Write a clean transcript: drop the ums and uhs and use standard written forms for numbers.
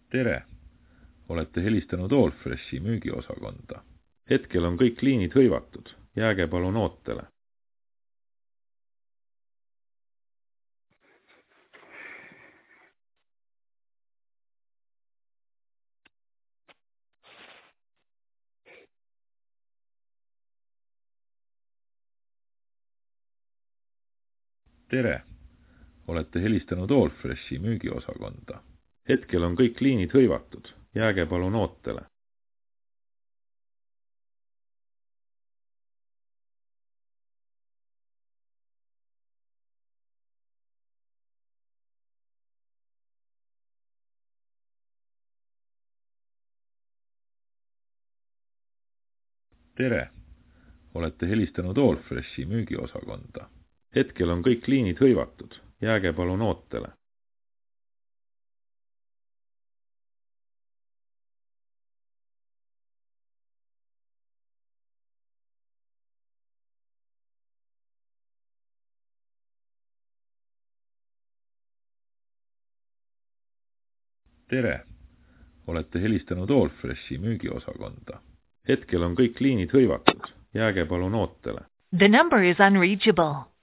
Tere! Olete helistanud Allfreshi müügiosakonda. Hetkel on kõik liinid hõivatud. Jääge palun ootele. Tere! Olete helistanud Allfreshi müügiosakonda. Hetkel on kõik liinid hõivatud. Jääge palun ootele. Tere! Olete helistanud Allfreshi müügiosakonda. Hetkel on kõik liinid hõivatud. Jääge palun ootele. Tere! Olete helistanud Allfreshi müügiosakonda. Hetkel on kõik liinid hõivatud. Jääge palun ootele. The number is unreachable.